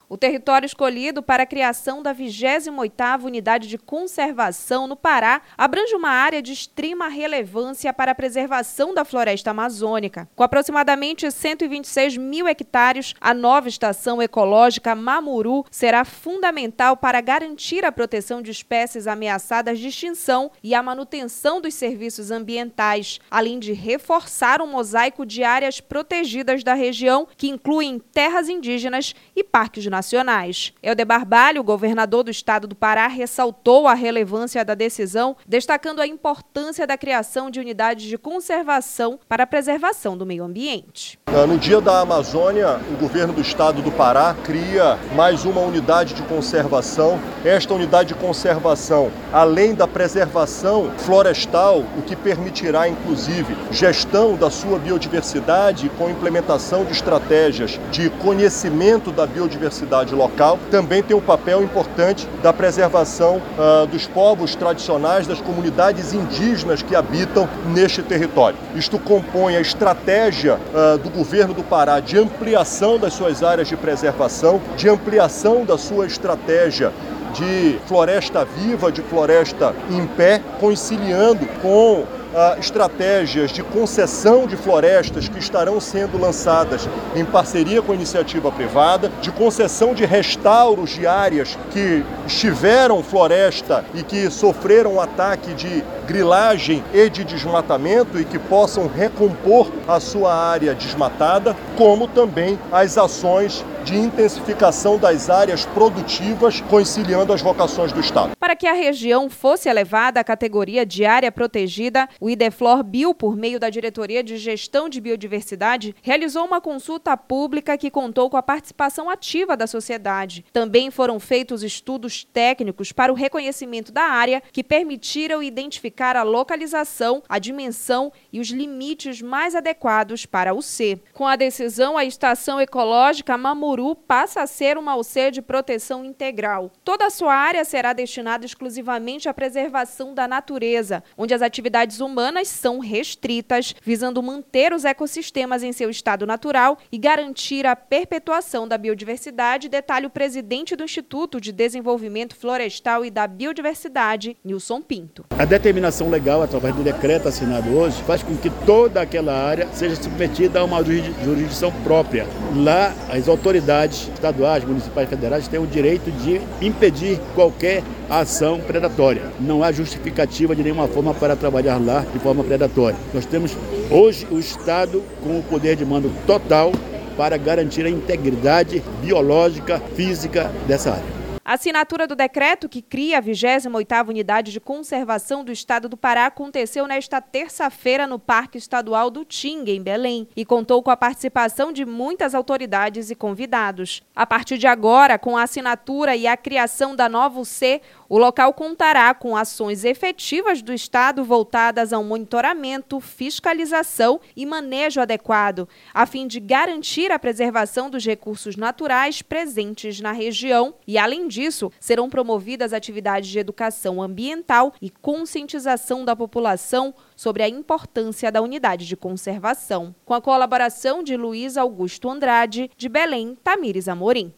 O território escolhido para a criação da 28ª Unidade de Conservação no Pará abrange uma área de extrema relevância para a preservação da floresta amazônica. Com aproximadamente 126 mil hectares, a nova estação ecológica Mamuru será fundamental para garantir a proteção de espécies ameaçadas de extinção e a manutenção dos serviços ambientais, além de reforçar um mosaico de áreas protegidas da região, que incluem terras indígenas e parques nacionais. Helder Barbalho, governador do estado do Pará, ressaltou a relevância da decisão, destacando a importância da criação de unidades de conservação para a preservação do meio ambiente. No Dia da Amazônia, o governo do estado do Pará cria mais uma unidade de conservação. Esta unidade de conservação, além da preservação florestal, o que permitirá, inclusive, gestão da sua biodiversidade com implementação de estratégias de conhecimento da biodiversidade local, também tem um papel importante da preservação dos povos tradicionais, das comunidades indígenas que habitam neste território. Isto compõe a estratégia do governo do Pará de ampliação das suas áreas de preservação, de ampliação da sua estratégia de floresta viva, de floresta em pé, conciliando com estratégias de concessão de florestas que estarão sendo lançadas em parceria com a iniciativa privada, de concessão de restauros de áreas que estiveram floresta e que sofreram ataque de grilagem e de desmatamento e que possam recompor a sua área desmatada, como também as ações de intensificação das áreas produtivas, conciliando as vocações do Estado. Para que a região fosse elevada à categoria de área protegida, o Ideflor-Bio, por meio da Diretoria de Gestão de Biodiversidade, realizou uma consulta pública que contou com a participação ativa da sociedade. Também foram feitos estudos técnicos para o reconhecimento da área, que permitiram identificar a localização, a dimensão e os limites mais adequados para o C. Com a decisão, a Estação Ecológica Mamuru passa a ser uma UC de proteção integral. Toda a sua área será destinada exclusivamente à preservação da natureza, onde as atividades humanas são restritas, visando manter os ecossistemas em seu estado natural e garantir a perpetuação da biodiversidade, detalha o presidente do Instituto de Desenvolvimento Florestal e da Biodiversidade, Nilson Pinto. A determinação legal, através do decreto assinado hoje, faz com que toda aquela área seja submetida a uma jurisdição própria. Lá, as autoridades estaduais, municipais e federais têm o direito de impedir qualquer ação predatória. Não há justificativa de nenhuma forma para trabalhar lá de forma predatória. Nós temos hoje o Estado com o poder de mando total para garantir a integridade biológica, física dessa área. A assinatura do decreto que cria a 28ª Unidade de Conservação do Estado do Pará aconteceu nesta terça-feira no Parque Estadual do Tinga, em Belém, e contou com a participação de muitas autoridades e convidados. A partir de agora, com a assinatura e a criação da nova UC, o local contará com ações efetivas do Estado voltadas ao monitoramento, fiscalização e manejo adequado, a fim de garantir a preservação dos recursos naturais presentes na região e, além disso, serão promovidas atividades de educação ambiental e conscientização da população sobre a importância da unidade de conservação. Com a colaboração de Luiz Augusto Andrade, de Belém, Tamires Amorim.